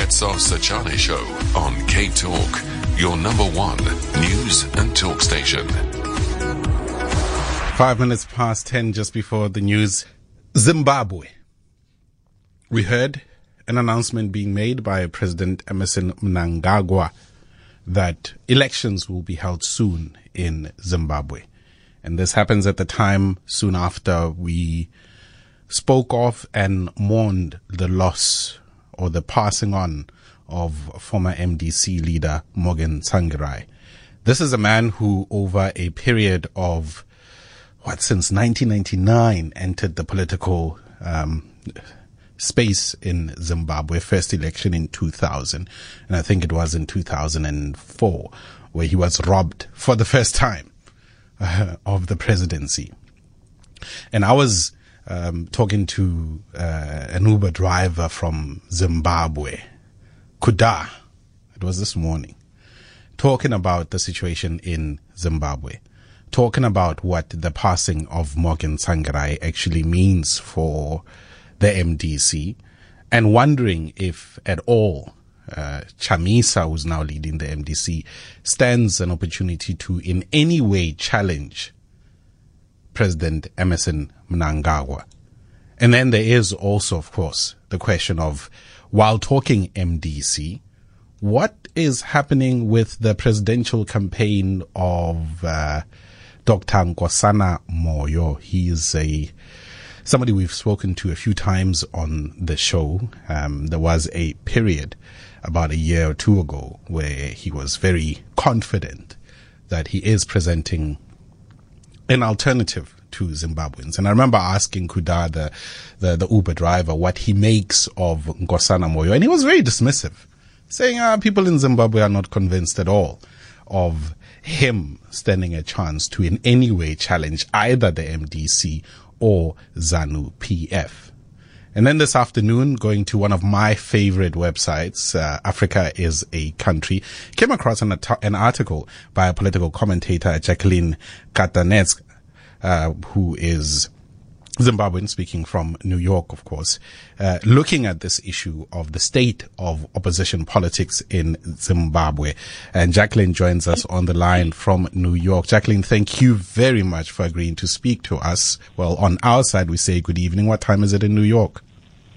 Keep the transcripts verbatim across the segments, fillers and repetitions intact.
minutes of Sachane Show on K Talk, your number one news and talk station. Five minutes past ten, just before the news. Zimbabwe. We heard an announcement being made by President Emmerson Mnangagwa that elections will be held soon in Zimbabwe. And this happens at the time soon after we spoke of and mourned the loss or the passing on of former M D C leader Morgan Tsvangirai. This is a man who, over a period of, what, since nineteen ninety-nine, entered the political um, space in Zimbabwe, first election in two thousand. And I think it was in two thousand four, where he was robbed for the first time uh, of the presidency. And I was um, talking to uh, an Uber driver from Zimbabwe, Kuda. It was this morning, talking about the situation in Zimbabwe, talking about what the passing of Morgan Tsvangirai actually means for the M D C, and wondering if at all uh, Chamisa, who's now leading the M D C, stands an opportunity to in any way challenge President Emmerson Mnangagwa. And then there is also, of course, the question of, while talking M D C, what is happening with the presidential campaign of uh, Doctor Nkosana Moyo? He is a somebody we've spoken to a few times on the show. Um, there was a period about a year or two ago where he was very confident that he is presenting an alternative to Zimbabweans. And I remember asking Kuda, the, the, the Uber driver, what he makes of Nkosana Moyo. And he was very dismissive, saying ah, people in Zimbabwe are not convinced at all of him standing a chance to in any way challenge either the M D C or ZANU P F. And then this afternoon, going to one of my favorite websites, uh, Africa is a Country, came across an, an article by a political commentator, Jacqueline Katanetsk, uh, who is Zimbabwean, speaking from New York, of course, uh, looking at this issue of the state of opposition politics in Zimbabwe. And Jacqueline joins us on the line from New York. Jacqueline, thank you very much for agreeing to speak to us. Well, on our side, we say good evening. What time is it in New York?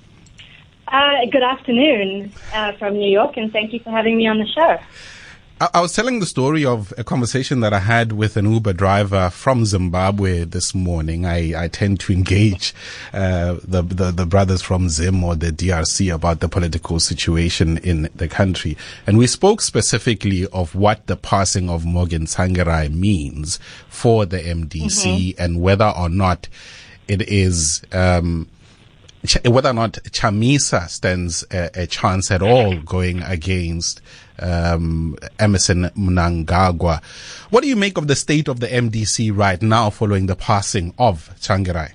Uh, good afternoon uh, from New York, and thank you for having me on the show. I was telling the story of a conversation that I had with an Uber driver from Zimbabwe this morning. I, I tend to engage uh, the, the the brothers from Zim or the D R C about the political situation in the country. And we spoke specifically of what the passing of Morgan Tsvangirai means for the M D C mm-hmm. and whether or not it is... Um, whether or not Chamisa stands a, a chance at all going against um, Emmerson Mnangagwa. What do you make of the state of the M D C right now following the passing of Tsvangirai?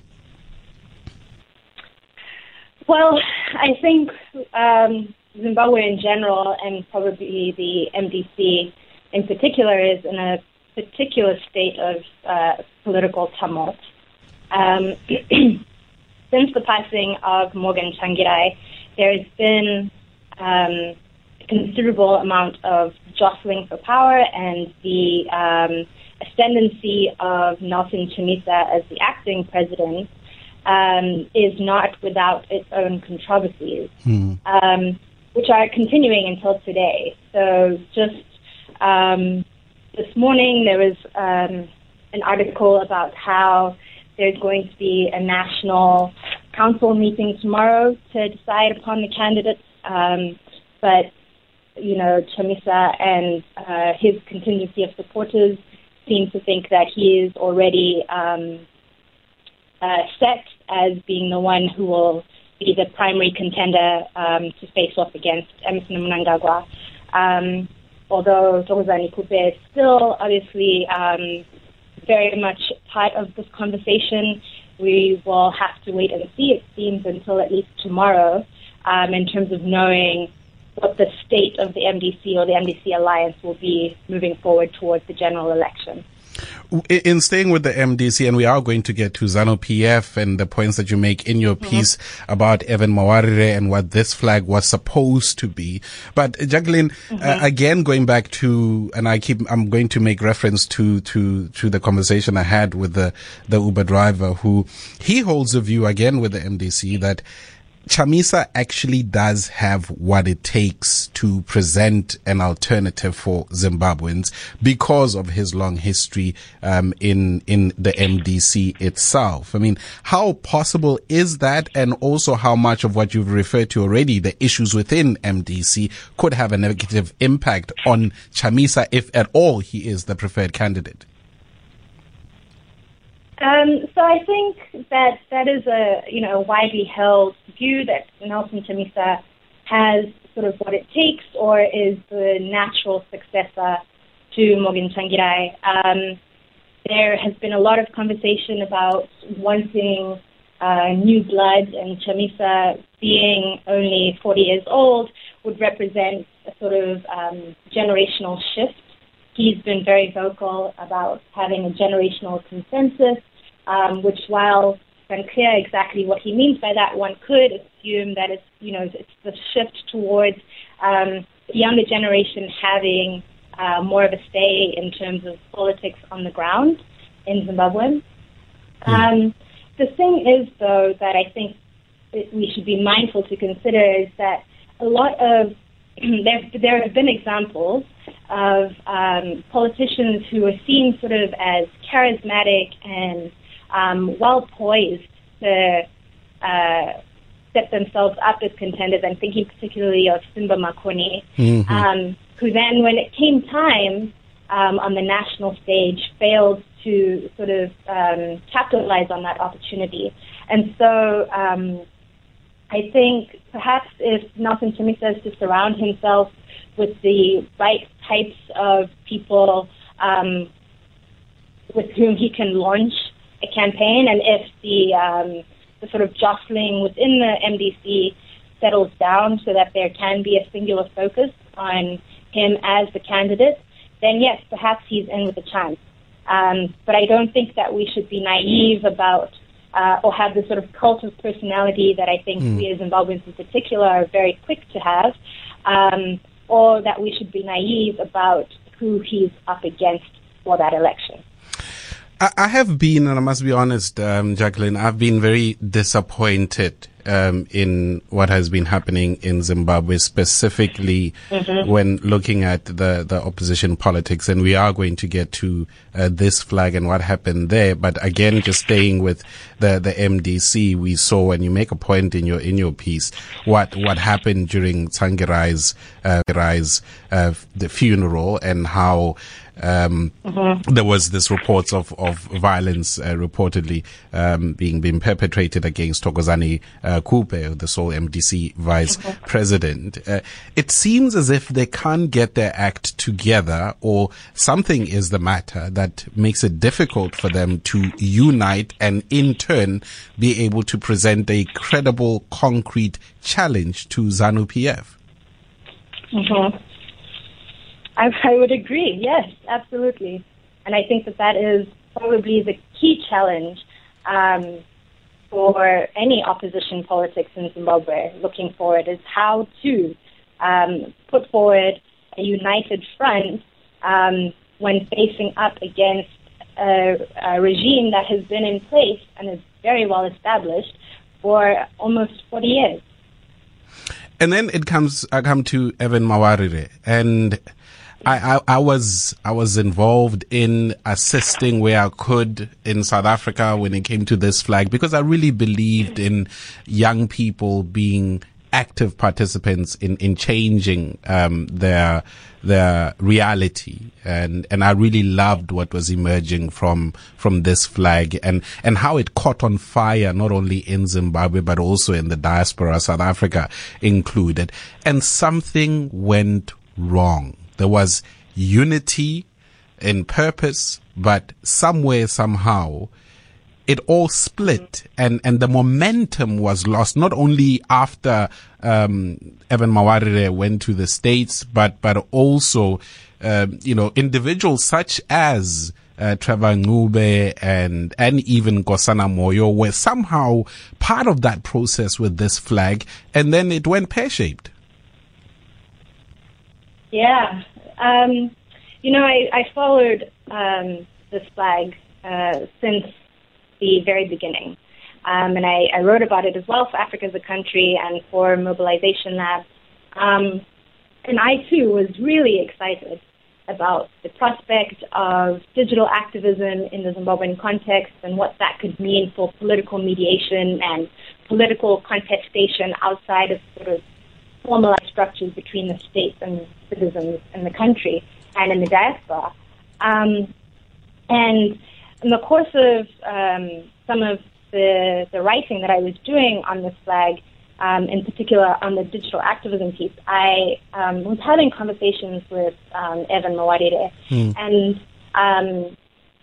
Well, I think um, Zimbabwe in general, and probably the M D C in particular, is in a particular state of uh, political tumult. Um, Since the passing of Morgan Tsvangirai, there has been um, a considerable amount of jostling for power, and the um, ascendancy of Nelson Chamisa as the acting president um, is not without its own controversies, hmm. um, which are continuing until today. So just um, this morning, there was um, an article about how there's going to be a national council meeting tomorrow to decide upon the candidates. Um, but, you know, Chamisa and uh, his contingency of supporters seem to think that he is already um, uh, set as being the one who will be the primary contender um, to face off against Emmerson Mnangagwa. Um, although Thokozani Kupe is still obviously um, very much part of this conversation. We will have to wait and see, it seems, until at least tomorrow um, in terms of knowing what the state of the M D C or the M D C alliance will be moving forward towards the general election. In staying with the M D C, and we are going to get to ZANU-P F and the points that you make in your piece mm-hmm. about Evan Mawarire and what this flag was supposed to be. But Jacqueline, mm-hmm. uh, again, going back to, and I keep, I'm going to make reference to, to, to the conversation I had with the, the Uber driver who, he holds a view again with the M D C that Chamisa actually does have what it takes to present an alternative for Zimbabweans because of his long history um, in in the M D C itself. I mean, how possible is that? And also how much of what you've referred to already, the issues within M D C, could have a negative impact on Chamisa if at all he is the preferred candidate? Um, so I think that that is a, you know, widely held view that Nelson Chamisa has sort of what it takes or is the natural successor to Morgan Tsvangirai. Um, there has been a lot of conversation about wanting uh, new blood, and Chamisa, being only forty years old, would represent a sort of um, generational shift. He's been very vocal about having a generational consensus, um, which, while it's unclear exactly what he means by that, one could assume that it's, you know, it's the shift towards um, the younger generation having uh, more of a say in terms of politics on the ground in Zimbabwe. Mm. Um, the thing is, though, that I think that we should be mindful to consider is that a lot of there, there have been examples of um, politicians who are seen sort of as charismatic and um, well-poised to uh, set themselves up as contenders. I'm thinking particularly of Simba Makoni, mm-hmm. um, who then, when it came time um, on the national stage, failed to sort of um, capitalize on that opportunity. And so um, I think perhaps if Nelson Chamisa is to surround himself with the right types of people um, with whom he can launch a campaign, and if the, um, the sort of jostling within the M D C settles down so that there can be a singular focus on him as the candidate, then yes, perhaps he's in with a chance. Um, but I don't think that we should be naive about Uh, or have the sort of cult of personality that I think mm. we as Zimbabweans in particular are very quick to have, um, or that we should be naive about who he's up against for that election. I, I have been, and I must be honest, um, Jacqueline, I've been very disappointed um, in what has been happening in Zimbabwe, specifically mm-hmm. when looking at the, the opposition politics. And we are going to get to uh, this flag and what happened there. But again, just staying with the, the M D C, we saw, and you make a point in your in your piece, what what happened during Tsvangirai's uh, uh, the funeral, and how Um, mm-hmm. there was this reports of, of violence, uh, reportedly, um, being, being perpetrated against Thokozani, uh, Kupe, the sole M D C vice mm-hmm. president. Uh, it seems as if they can't get their act together, or something is the matter that makes it difficult for them to unite and in turn be able to present a credible, concrete challenge to ZANU-P F. Mm-hmm. I, I would agree, yes, absolutely. And I think that that is probably the key challenge um, for any opposition politics in Zimbabwe looking forward, is how to um, put forward a united front um, when facing up against a, a regime that has been in place and is very well established for almost forty years. And then it comes, I come to Evan Mawarire, and I, I, I was, I was involved in assisting where I could in South Africa when it came to this flag, because I really believed in young people being active participants in, in changing, um, their, their reality. And, and I really loved what was emerging from, from this flag, and, and how it caught on fire, not only in Zimbabwe, but also in the diaspora, South Africa included. And something went wrong. There was unity in purpose, but somewhere, somehow, it all split, and, and the momentum was lost, not only after um, Evan Mawarire went to the States, but, but also, uh, you know, individuals such as uh, Trevor Ncube and, and even Nkosana Moyo were somehow part of that process with this flag, and then it went pear-shaped. Yeah. Um, you know, I, I followed um, this flag uh, since the very beginning. Um, and I, I wrote about it as well for Africa as a Country and for Mobilization Lab. Um, and I, too, was really excited about the prospect of digital activism in the Zimbabwean context and what that could mean for political mediation and political contestation outside of sort of formalized structures between the states and citizens in the country and in the diaspora. Um, and in the course of um, some of the, the writing that I was doing on this flag, um, in particular on the digital activism piece, I um, was having conversations with um, Evan Mawadide. Mm. And um,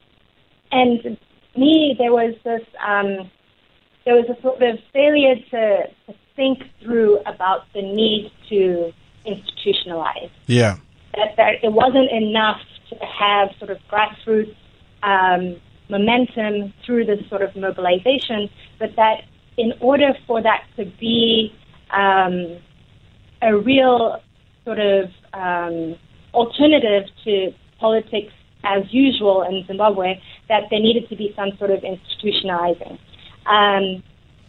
and me, there was this, um, there was a sort of failure to, to think through about the need to institutionalize. Yeah. That, that it wasn't enough to have sort of grassroots um, momentum through this sort of mobilization, but that in order for that to be um, a real sort of um, alternative to politics as usual in Zimbabwe, that there needed to be some sort of institutionalizing. Um,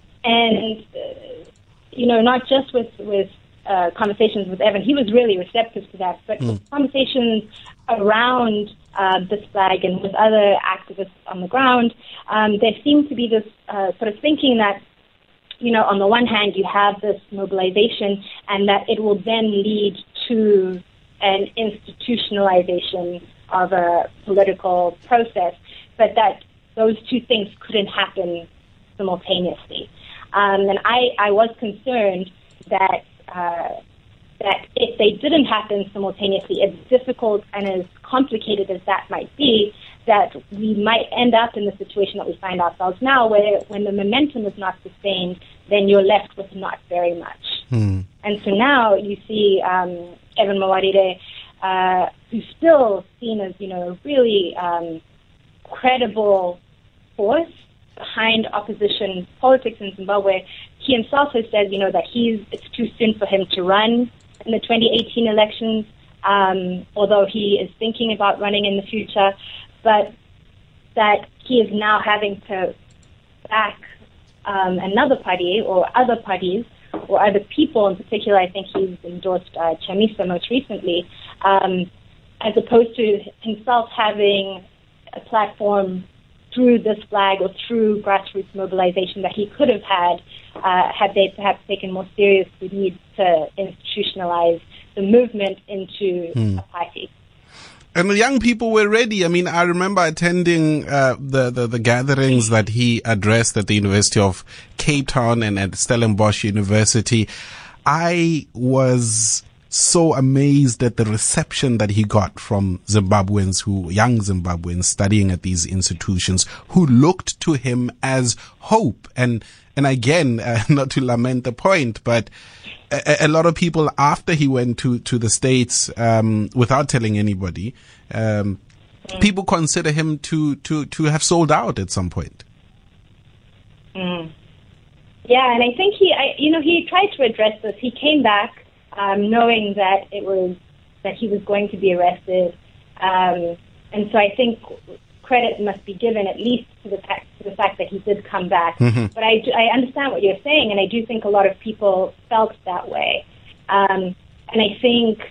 and, uh, you know, not just with, with uh, conversations with Evan, he was really receptive to that, but mm. conversations around uh, this flag and with other activists on the ground, um, there seemed to be this uh, sort of thinking that, you know, on the one hand, you have this mobilization and that it will then lead to an institutionalization of a political process, but that those two things couldn't happen simultaneously. Um, and I, I was concerned that uh, that if they didn't happen simultaneously, as difficult and as complicated as that might be, that we might end up in the situation that we find ourselves now, where when the momentum is not sustained, then you're left with not very much. Mm. And so now you see um, Evan Mawadide, uh, who's still seen as, you know, a really um, credible force behind opposition politics in Zimbabwe. He himself has said, you know, that he's it's too soon for him to run in the twenty eighteen elections, um, although he is thinking about running in the future, but that he is now having to back um, another party or other parties or other people in particular. I think he's endorsed uh, Chamisa most recently, um, as opposed to himself having a platform through this flag or through grassroots mobilization that he could have had uh, had they perhaps taken more serious the need to institutionalize the movement into hmm. a party. And the young people were ready. I mean, I remember attending uh, the, the the gatherings that he addressed at the University of Cape Town and at Stellenbosch University. I was so amazed at the reception that he got from Zimbabweans who, young Zimbabweans studying at these institutions, who looked to him as hope. And, and again, uh, not to lament the point, but a, a lot of people after he went to, to the States, um, without telling anybody, um, mm. people consider him to, to, to have sold out at some point. Mm. Yeah. And I think he, I, you know, he tried to address this. He came back, Um, knowing that it was that he was going to be arrested, um, and so I think credit must be given at least to the fact, to the fact that he did come back. Mm-hmm. But I, do, I understand what you're saying, and I do think a lot of people felt that way. Um, and I think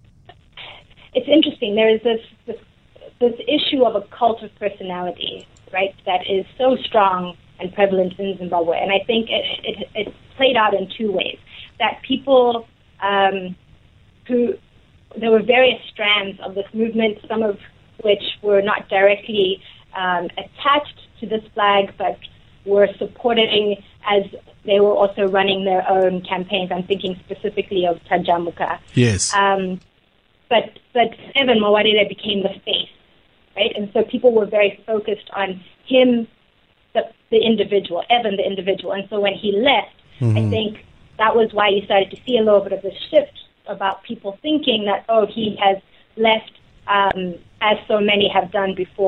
it's interesting. There is this, this this issue of a cult of personality, right? That is so strong and prevalent in Zimbabwe, and I think it, it, it played out in two ways. That people Um, who there were various strands of this movement, some of which were not directly um, attached to this flag, but were supporting as they were also running their own campaigns. I'm thinking specifically of Tajamuka. Yes. Um, but but Evan Mawadide became the face, right? And so people were very focused on him, the, the individual, Evan, the individual. And so when he left, mm-hmm. I think that was why you started to see a little bit of this shift about people thinking that, oh, he has left, um, as so many have done before,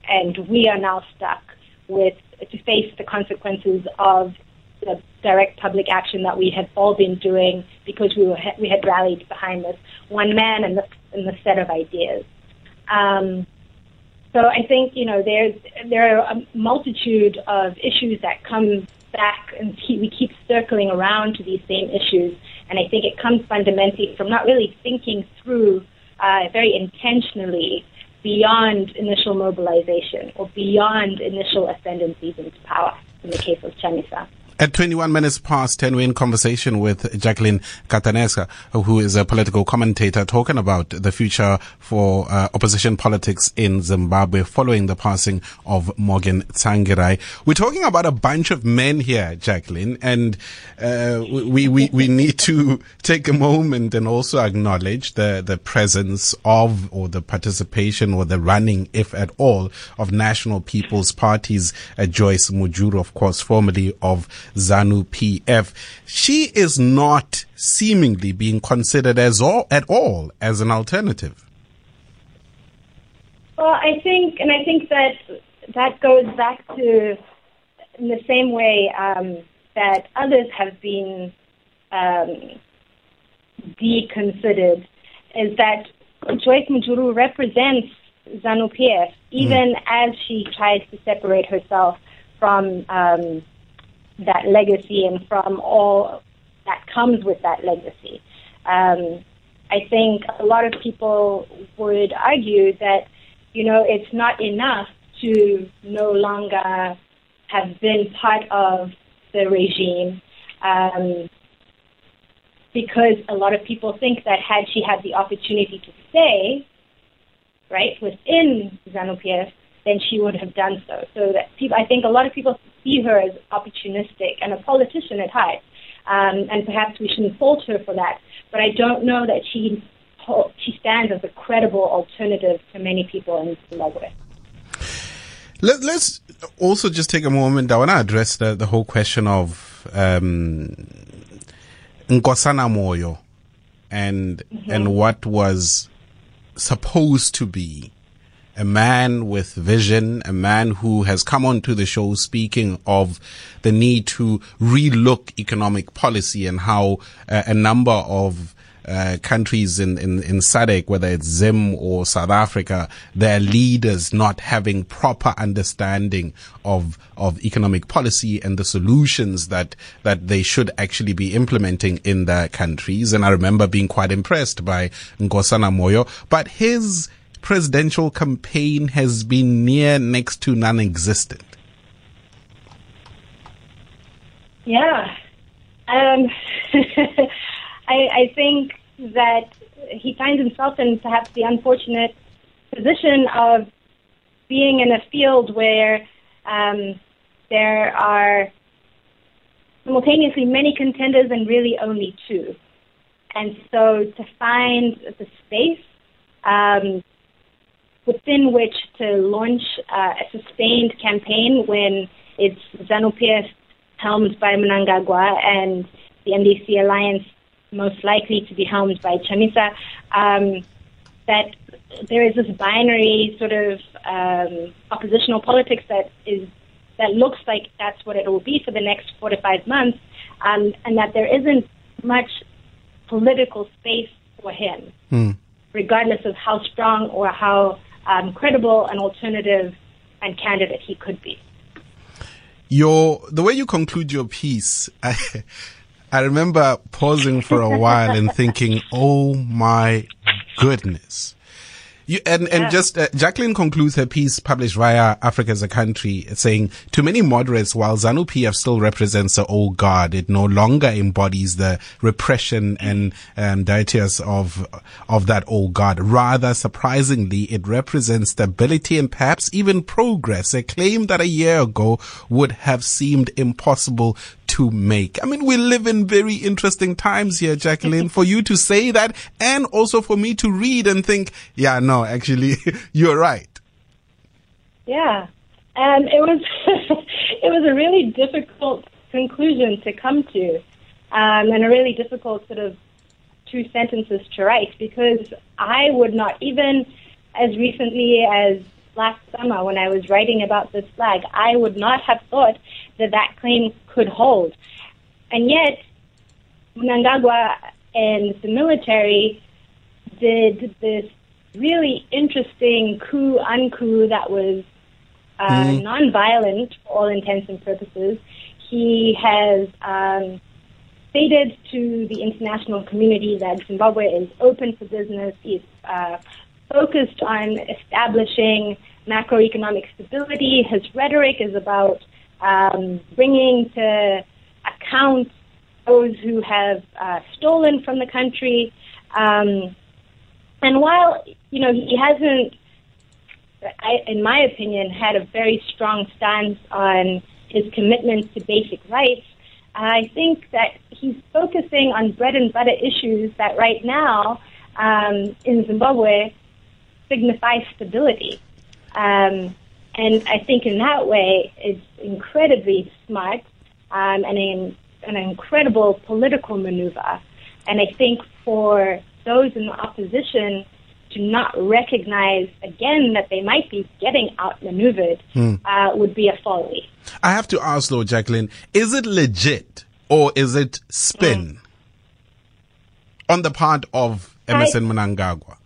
and we are now stuck with to face the consequences of the direct public action that we had all been doing because we were we had rallied behind this one man and the and the set of ideas. Um, so I think you know there's there are a multitude of issues that come back, and keep, we keep circling around to these same issues. And I think it comes fundamentally from not really thinking through uh, very intentionally beyond initial mobilization or beyond initial ascendancies into power in the case of Chamisa. At twenty-one minutes past ten, we're in conversation with Jacqueline Katanesca, who is a political commentator, talking about the future for uh, opposition politics in Zimbabwe following the passing of Morgan Tsvangirai. We're talking about a bunch of men here, Jacqueline, and uh, we, we, we need to take a moment and also acknowledge the, the presence of, or the participation, or the running, if at all, of National People's Party's uh, Joyce Mujuru, of course, formerly of ZANU-P F. She is not seemingly being considered as all, at all as an alternative. Well, I think, and I think that that goes back to, in the same way um, that others have been um, deconsidered, is that Joyce Mujuru represents ZANU-P F, even mm. as she tries to separate herself from um, that legacy and from all that comes with that legacy. Um, I think a lot of people would argue that, you know, it's not enough to no longer have been part of the regime, um, because a lot of people think that had she had the opportunity to stay, right, within ZANU-P F, then she would have done so. So that people, I think a lot of people see her as opportunistic and a politician at heart, um, and perhaps we shouldn't fault her for that. But I don't know that she she stands as a credible alternative to many people in Zimbabwe. Let, let's also just take a moment. I want to address the, the whole question of um, Nkosana Moyo and mm-hmm. and what was supposed to be a man with vision, a man who has come onto the show speaking of the need to relook economic policy and how uh, a number of uh, countries in, in, in S A D C, whether it's Zim or South Africa, their leaders not having proper understanding of of economic policy and the solutions that that they should actually be implementing in their countries. And I remember being quite impressed by Nkosana Moyo, but his presidential campaign has been near next to non-existent. Yeah. Um, I, I think that he finds himself in perhaps the unfortunate position of being in a field where um, there are simultaneously many contenders and really only two. And so to find the space um, within which to launch uh, a sustained campaign when it's ZANU-P F helmed by Mnangagwa and the M D C alliance most likely to be helmed by Chamisa, um, that there is this binary sort of um, oppositional politics that is that looks like that's what it will be for the next four to five months, um, and that there isn't much political space for him, mm. regardless of how strong or how um, credible an alternative and candidate he could be. Your the way you conclude your piece, I, I remember pausing for a while and thinking, "Oh my goodness." You, and, and yeah. just, uh, Jacqueline concludes her piece published via Africa as a Country saying, to many moderates, while ZANU-P F still represents the old guard, it no longer embodies the repression and um, dietas of, of that old guard. Rather, surprisingly, it represents stability and perhaps even progress, a claim that a year ago would have seemed impossible to make. I mean, we live in very interesting times here, Jacqueline, for you to say that and also for me to read and think, yeah, no, actually, you're right. Yeah. And it was, it was a really difficult conclusion to come to, um, and a really difficult sort of two sentences to write, because I would not, even as recently as last summer when I was writing about this flag, I would not have thought that that claim could hold. And yet, Mnangagwa and the military did this really interesting coup uncoup that was uh, mm. non-violent for all intents and purposes. He has um, stated to the international community that Zimbabwe is open for business. He's uh, focused on establishing macroeconomic stability. His rhetoric is about um, bringing to account those who have uh, stolen from the country. Um, and while, you know, he hasn't, I, in my opinion, had a very strong stance on his commitment to basic rights, I think that he's focusing on bread and butter issues that right now um, in Zimbabwe signify stability. Um, and I think in that way it's incredibly smart um, and an, an incredible political maneuver. And I think for those in the opposition to not recognize again that they might be getting outmaneuvered mm. uh, would be a folly. I have to ask though, Jacqueline, is it legit or is it spin mm. on the part of Emmerson I, Mnangagwa?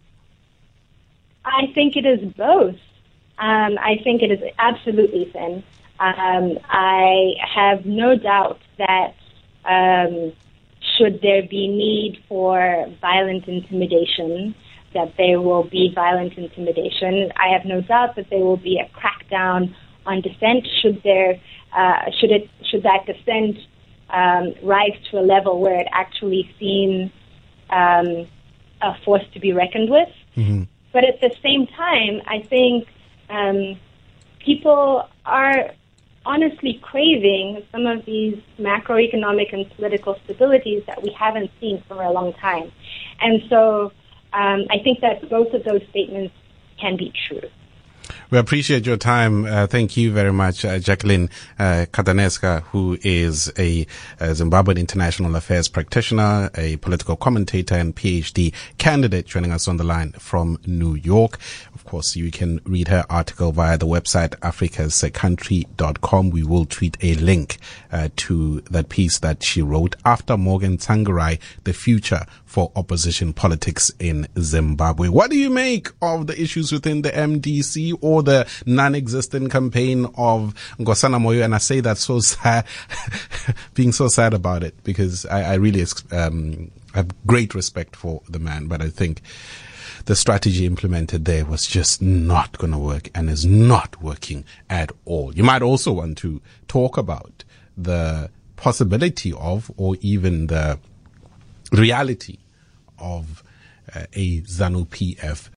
I think it is both. Um, I think it is absolutely spin. Um, I have no doubt that um, should there be need for violent intimidation, that there will be violent intimidation. I have no doubt that there will be a crackdown on dissent should there uh, should it should that dissent um, rise to a level where it actually seems um, a force to be reckoned with. Mm-hmm. But at the same time, I think um, people are honestly craving some of these macroeconomic and political stabilities that we haven't seen for a long time. And so um, I think that both of those statements can be true. We appreciate your time. Uh, thank you very much, uh, Jacqueline uh, Katanesca, who is a, a Zimbabwean international affairs practitioner, a political commentator, and PhD candidate, joining us on the line from New York. Of course, you can read her article via the website africas country dot com. We will tweet a link uh, to that piece that she wrote after Morgan Tsvangirai, The Future for Opposition Politics in Zimbabwe. What do you make of the issues within the M D C or the non-existent campaign of Nkosana Moyo? And I say that so sad, being so sad about it, because I, I really um, have great respect for the man, but I think the strategy implemented there was just not going to work and is not working at all. You might also want to talk about the possibility of, or even the reality of uh, a ZANU P F